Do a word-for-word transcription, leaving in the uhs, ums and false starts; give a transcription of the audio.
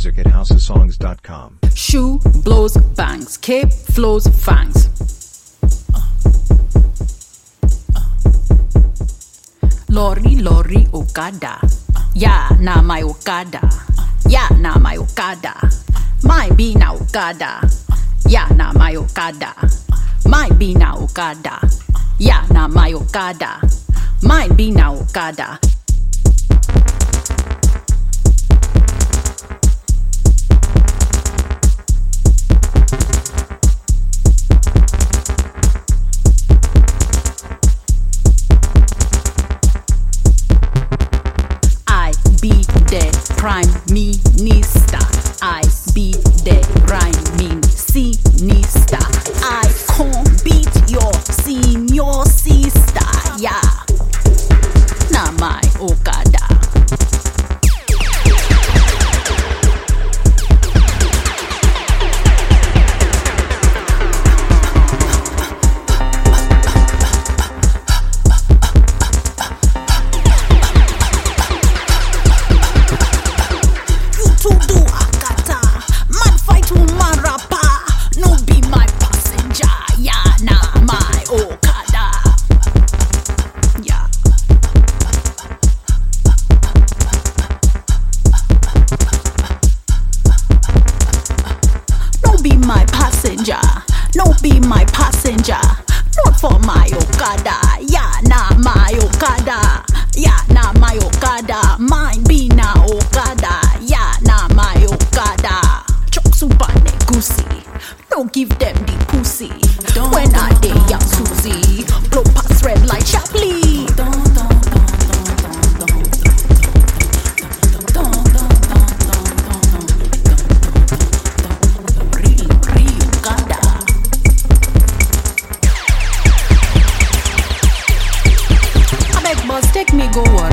music at house of songs dot com. Shoe blows bangs, cape flows fangs. Lorry, lorry, Okada. Yeah, na my Okada. Yeah, na my Okada. Mine be na Okada. Yeah, na my Okada. Mine be na Okada. Yeah, na my Okada. Mine be na Okada. I be the prime minister. I be the prime minister. I can't beat your senior sister. Yeah, na my Okada. No be my passenger, not for my Okada. Yeah, na my Okada. Yeah, na my Okada. Mine be na Okada. Yeah, na my Okada. Chok soup and negusi. Don't give them the pussy. Don't, when don't, I dey young Susie, blow past red light sharply. Don't, don't, take me go work.